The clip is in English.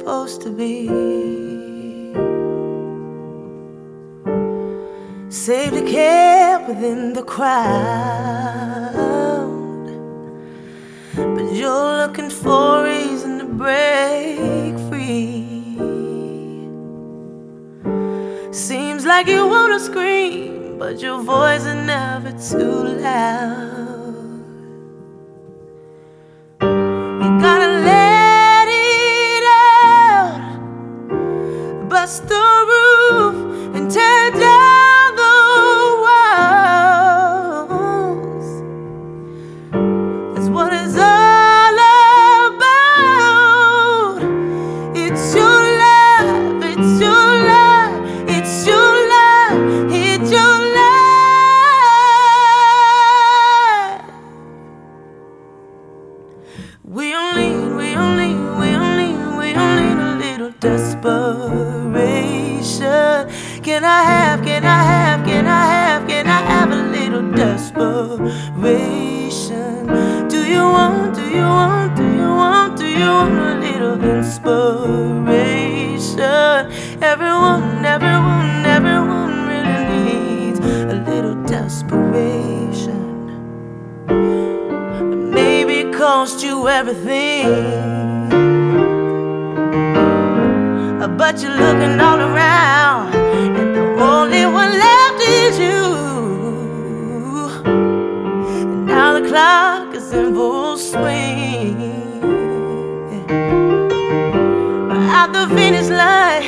supposed to be. Safe to kept within the crowd, but you're looking for a reason to break free. Seems like you wanna scream, but your voice is never too loud. You gotta let it out, bust the roof and tear down the walls. That's what it's all about. It's your life, it's your life, it's your life, it's your life. We only need a little desperation. Can I have a little desperation? Do you want a little inspiration? Everyone really needs a little desperation. Maybe it cost you everything, but you're looking all around, and the only one left is you. And now the clock is in full swing. At the finish line,